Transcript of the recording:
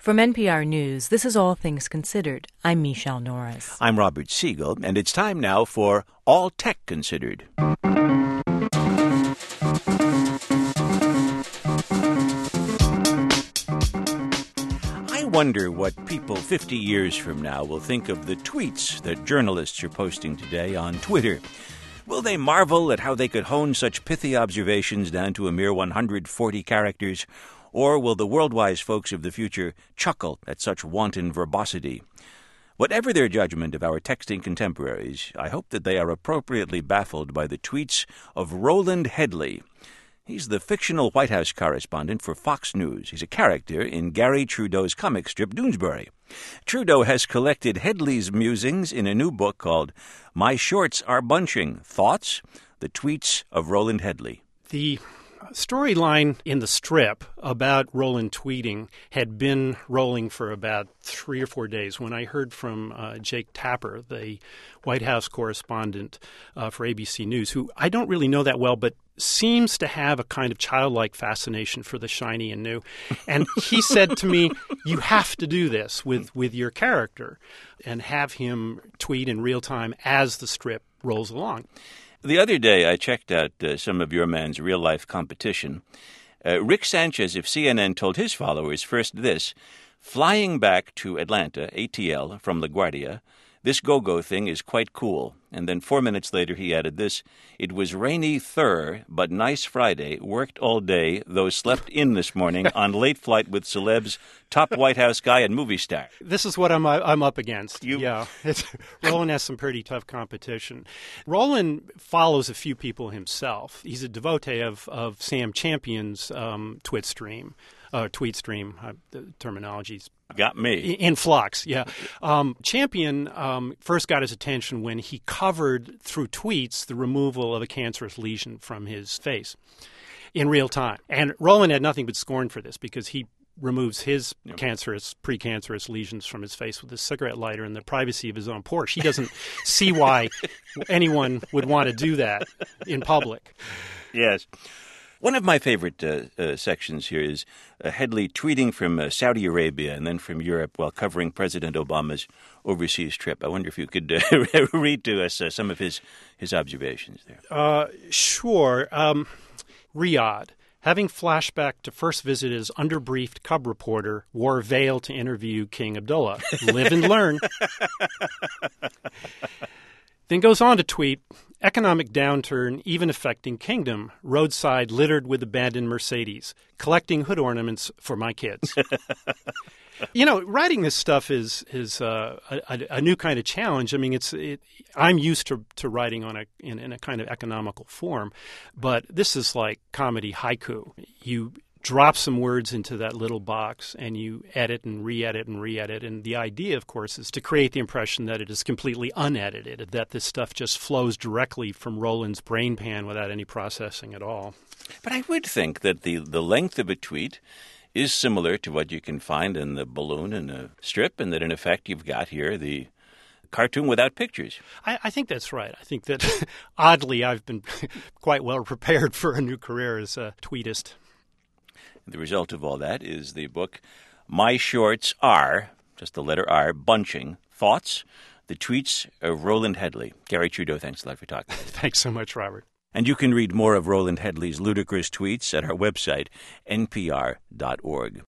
From NPR News, this is All Things Considered. I'm Michelle Norris. I'm Robert Siegel, and it's time now for All Tech Considered. I wonder what people 50 years from now will think of the tweets that journalists are posting today on Twitter. Will they marvel at how they could hone such pithy observations down to a mere 140 characters? Or will the world-wise folks of the future chuckle at such wanton verbosity? Whatever their judgment of our texting contemporaries, I hope that they are appropriately baffled by the tweets of Roland Headley. He's the fictional White House correspondent for Fox News. He's a character in Gary Trudeau's comic strip Doonesbury. Trudeau has collected Headley's musings in a new book called My Shorts Are Bunching: Thoughts? The Tweets of Roland Headley. The storyline in the strip about Roland tweeting had been rolling for about 3 or 4 days when I heard from Jake Tapper, the White House correspondent for ABC News, who I don't really know that well, but seems to have a kind of childlike fascination for the shiny and new. And he said to me, you have to do this with your character and have him tweet in real time as the strip rolls along. The other day, I checked out some of your man's real-life competition. Rick Sanchez of CNN told his followers first this: flying back to Atlanta, ATL, from LaGuardia, this go-go thing is quite cool. And then 4 minutes later, he added this: it was rainy but nice Friday, worked all day, though slept in this morning on late flight with celebs, top White House guy, and movie star. This is what I'm up against. Yeah, Roland has some pretty tough competition. Roland follows a few people himself. He's a devotee of Sam Champion's tweet stream. The terminology's got me. In flux, yeah. Champion first got his attention when he covered through tweets the removal of a cancerous lesion from his face in real time. And Roland had nothing but scorn for this because he removes his precancerous lesions from his face with a cigarette lighter in the privacy of his own Porsche. He doesn't see why anyone would want to do that in public. Yes. One of my favorite sections here is Headley tweeting from Saudi Arabia and then from Europe while covering President Obama's overseas trip. I wonder if you could read to us some of his observations there. Sure. Riyadh, having flashback to first visit as underbriefed cub reporter, wore veil to interview King Abdullah. Live and learn. Then goes on to tweet, economic downturn even affecting kingdom, roadside littered with abandoned Mercedes, collecting hood ornaments for my kids. Writing this stuff is a new kind of challenge. I mean, I'm used to writing in a kind of economical form, but this is like comedy haiku. You drop some words into that little box and you edit and re-edit and re-edit. And the idea, of course, is to create the impression that it is completely unedited, that this stuff just flows directly from Roland's brain pan without any processing at all. But I would think that the length of a tweet is similar to what you can find in the balloon and the strip, and that in effect you've got here the cartoon without pictures. I think that's right. I think that, oddly, I've been quite well prepared for a new career as a tweetist. The result of all that is the book, My Shorts Are, just the letter R, Bunching: Thoughts? The Tweets of Roland Headley. Gary Trudeau, thanks a lot for talking. Thanks so much, Robert. And you can read more of Roland Headley's ludicrous tweets at our website, npr.org.